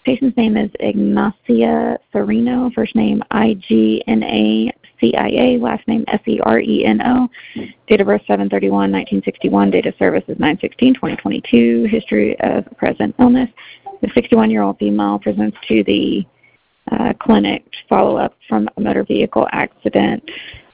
Patient's name is Ignacia Sereno, first name Ignacia, last name Sereno. Date of birth 7/31/1961. Date of service is 9/16/2022. History of present illness. The 61-year-old female presents to the clinic follow-up from a motor vehicle accident.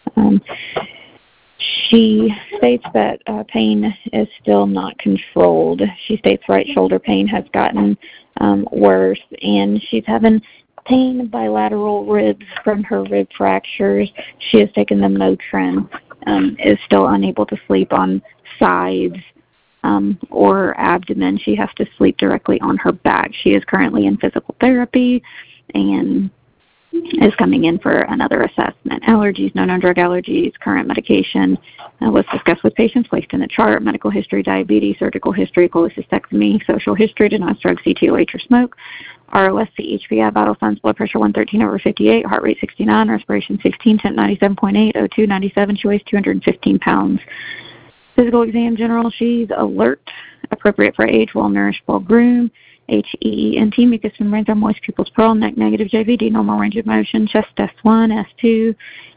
She states that pain is still not controlled. She states right shoulder pain has gotten worse, and she's having pain bilateral ribs from her rib fractures. She has taken the Motrin, is still unable to sleep on sides or abdomen. She has to sleep directly on her back. She is currently in physical therapy and is coming in for another assessment. Allergies, no known drug allergies, current medication was discussed with patients, placed in a chart, medical history, diabetes, surgical history, cholecystectomy, social history, denies drug, CTOH, or smoke, ROSC, HPI, vital signs, blood pressure 113/58, heart rate 69, respiration 16, temp 97.8, O2 97, she weighs 215 pounds. Physical exam, general, she's alert, appropriate for age, well-nourished, well-groomed, HEENT, mucous membranes are moist, pupils pearl, neck negative, JVD, normal range of motion, chest S1, S2.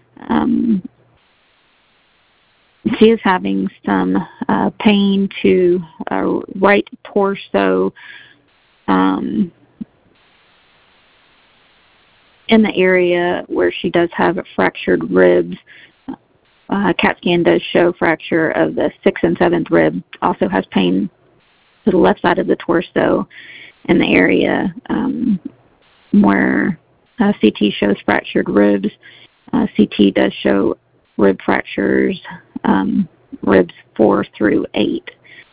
She is having some pain to right torso in the area where she does have fractured ribs. CAT scan does show fracture of the 6th and 7th rib. Also has pain to the left side of the torso in the area where CT shows fractured ribs. CT does show rib fractures, ribs 4 through 8.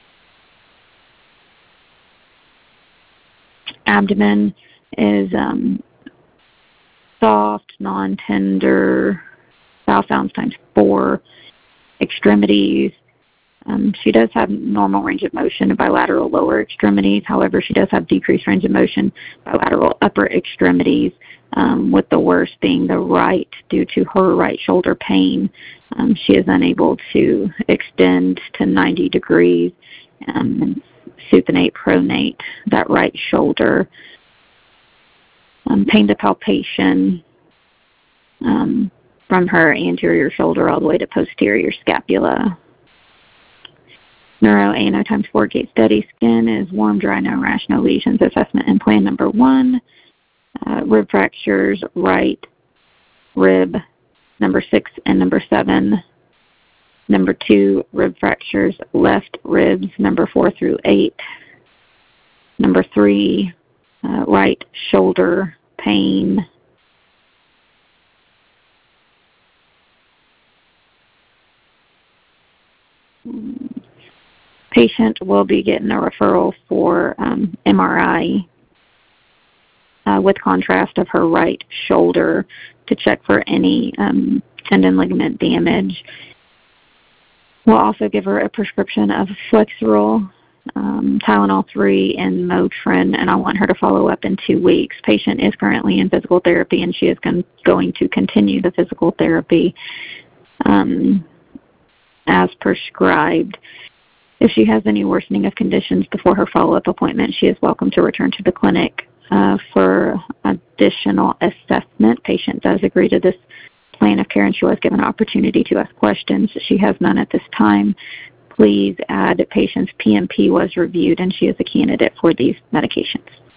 Abdomen is soft, non-tender, bowel sounds times 4. Extremities, she does have normal range of motion in bilateral lower extremities. However, she does have decreased range of motion bilateral upper extremities, with the worst being the right due to her right shoulder pain. She is unable to extend to 90 degrees and supinate, pronate that right shoulder. Pain to palpation from her anterior shoulder all the way to posterior scapula. Neuro ANO times 4 gate steady. Skin is warm, dry, no rash, no lesions. Assessment and plan number 1. Rib fractures, right rib, number 6 and number 7. Number 2, rib fractures, left ribs, number 4 through 8. Number 3, right shoulder pain. Patient will be getting a referral for MRI with contrast of her right shoulder to check for any tendon ligament damage. We'll also give her a prescription of Flexeril, Tylenol 3, and Motrin, and I want her to follow up in 2 weeks. Patient is currently in physical therapy, and she is going to continue the physical therapy as prescribed. If she has any worsening of conditions before her follow-up appointment, she is welcome to return to the clinic for additional assessment. Patient does agree to this plan of care, and she was given an opportunity to ask questions. She has none at this time. Please add patient's PMP was reviewed, and she is a candidate for these medications.